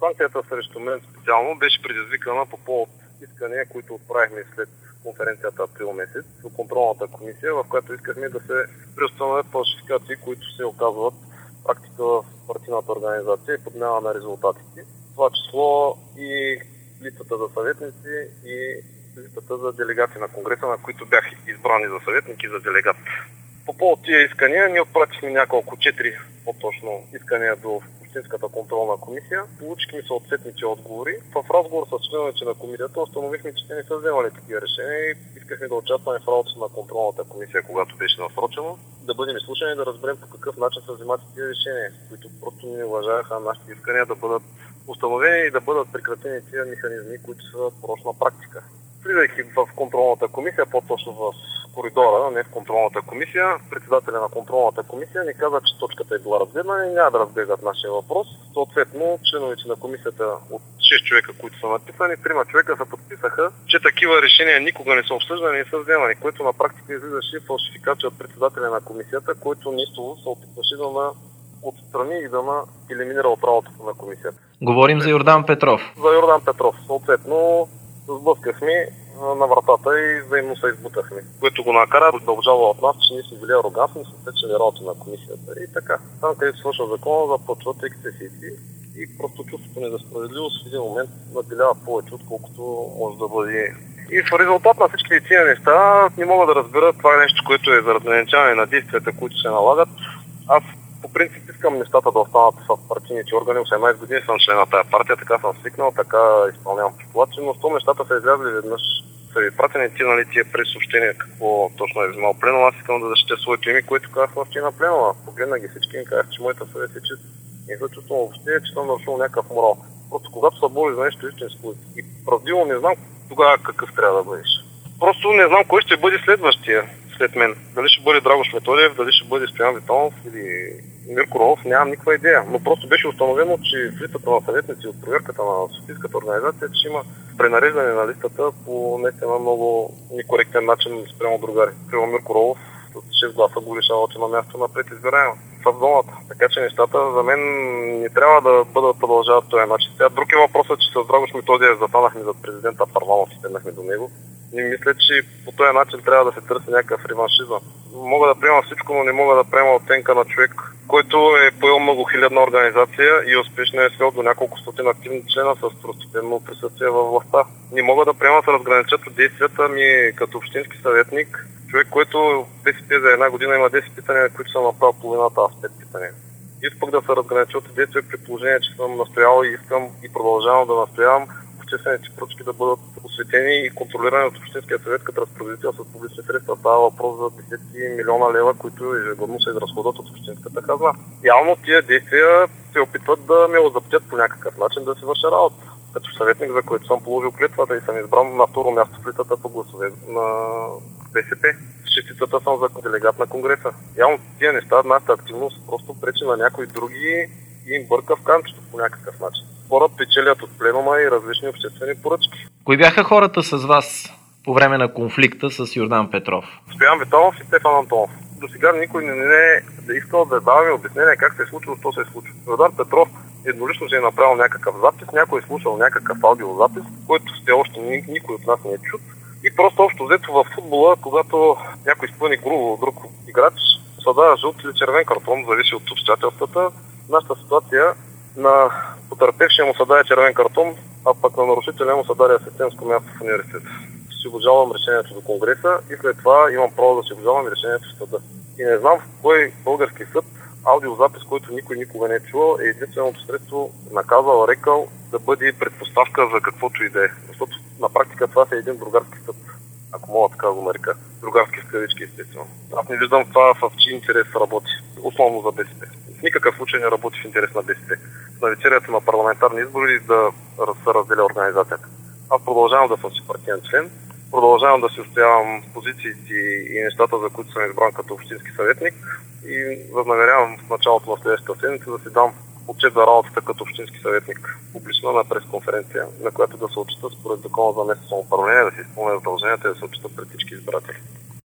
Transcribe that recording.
Санкцията срещу мен специално беше предизвикана по повод искания, които отправихме след конференцията април месец до контролната комисия, в която искахме да се преустановят фалшификации, които се оказват практика в партийната организация и подмяна на резултатите. В това число и листата за съветници и листата за делегати на Конгреса, на които бях избрани за съветник и за делегат. По повод тия искания ние отпратихме няколко, 4 по-точно искания до Общинската контролна комисия. Получихме съответните отговори. В разговор с членовете на комисията установихме, че те не са вземали такива решения и искахме да участваме в работата на контролната комисия, когато беше насрочено, да бъдем изслушани и да разберем по какъв начин са вземат тези решения, които просто не уважаваха нашите искания да бъдат установени и да бъдат прекратени тези механизми, които са порочна практика. Влизайки в контролната комисия, по-точно в коридора, не в контролната комисия, председателя на контролната комисия ни каза, че точката е била разгледана и няма да разгледат нашия въпрос. Съответно, членовете на комисията от 6 човека, които са написани, 3 човека се подписаха, че такива решения никога не са обсъждани и не са вземани, което на практика излизаше фалшификация от председателя на комисията, който нищо се опитваше да отстрани и да елиминира от работата на комисията. Говорим за Йордан Петров. За Йордан Петров. Съответно, сблъскахме на вратата и взаимно се избутахме, което го накара да обжалва от нас, че ние сме били арогантни, са свечели работа на комисията и така. Там, където свършва закона, започват ексцесиите и просто чувството ни за справедливост в един момент наделява повече, отколкото може да бъде. И в резултат на всички тия неща не мога да разбера това е нещо, което е за разграничаване на действията, които се налагат. Аз по принцип искам нещата да останат в партийните органи. 18 години съм член на тая партия, така съм свикнал, така изпълнявам постулати, но с това нещата са излязли веднъж. Са ви пратени тия пресъобщения, какво точно е взимал пленума. Аз искам да защитя своето име, което казах в на пленума. Погледна ги всички и казах, че моята съвест е чиста. Не се чувствам въобще, че съм нарушил някакъв морал. Просто когато се бори за нещо истинско и правдиво, не знам тогава какъв трябва да бъдеш. Просто не знам кой ще бъде следващия след мен. Дали ще бъде Драгош Методиев, дали ще бъде Стоян Витонов или Мирко Ролов, нямам никаква идея. Но просто беше установено, че в листата на съветници от проверката на Софийската организация, че има пренареждане на листата по наистина много некоректен начин спрямо другари. Примерно Мирко Ролов с 6 гласа го лишава на място напред избираемо в зоната. Така че нещата за мен не трябва да бъдат продължават по този начин. Сега друг е въпросът, че с Драгош Методиев застанахме за президента Първанов и седнахме до него. Не мисля, че по този начин трябва да се търси някакъв реваншизъм. Мога да приема всичко, но не мога да приема оценка на човек, който е поел многохилядна организация и успешно е свел до няколко стотин активни члена с второстепенно присъствие във властта. Не мога да приема да се разграничат от действията ми като общински съветник. Човек, който БСП за една година има 10 питания, които съм направил половината, аз 5 питания. И пък да се разграничат от действия при положение, че съм настоял и искам и продължавам да настоявам обществените поръчки да бъдат осветени и контролирани от Общинския съвет като разпределител с публични средства. Става въпрос за десетки милиона лева, които ежегодно се изразходват от Общинската хазна. Явно тия действия се опитват да ме озаптят по някакъв начин да си върша работа. Като съветник, за който съм положил клетвата и съм избран на второ място в листата по гласове на БСП. С шестицата съм за делегат на Конгреса. Явно тия неща, нашата активност просто пречи на някои други и им бърка в канчето по някакъв начин. Хора печелят от пленума и различни обществени поръчки. Кои бяха хората с вас по време на конфликта с Йордан Петров? Стоян Витонов и Стефан Антонов. До сега никой не е искал да дава обяснение как се е случило, що се е случило. Йордан Петров еднолично се е направил някакъв запис, някой е слушал някакъв аудиозапис, който все още никой от нас не е чут. И просто общо взето в футбола, когато някой изпълни грубо друг играч, се дава жълт или червен картон, зависи от обстоятелствата. Нашата ситуация на потърпевшия му се даде червен картон, а пък на нарушителя му се даде асистентско място в университета. Ще си обжалвам решението до Конгреса и след това имам право да си обжалвам решението в съда. И не знам в кой български съд аудиозапис, който никой никога не е чувал, е единственото средство наказал, рекал да бъде предпоставка за каквото и да е. Защото на практика това е един другарски съд, ако мога така да го нарека. Другарски в кавички, естествено. Аз не виждам това в чий интерес работи. Основно за БСП. В никакъв случай не работи в интерес на БСП. В навечерието на парламентарни избори да се разделя организацията. Аз продължавам да съм си партиен член, продължавам да си устоявам позициите и нещата, за които съм избран като общински съветник и възнамерявам в началото на следващата седмица да си дам отчет за работата като общински съветник публично на пресконференция, на която да се отчита според закона за местно самоуправление, да се изпълнят задълженията и да се отчитат пред всички избиратели.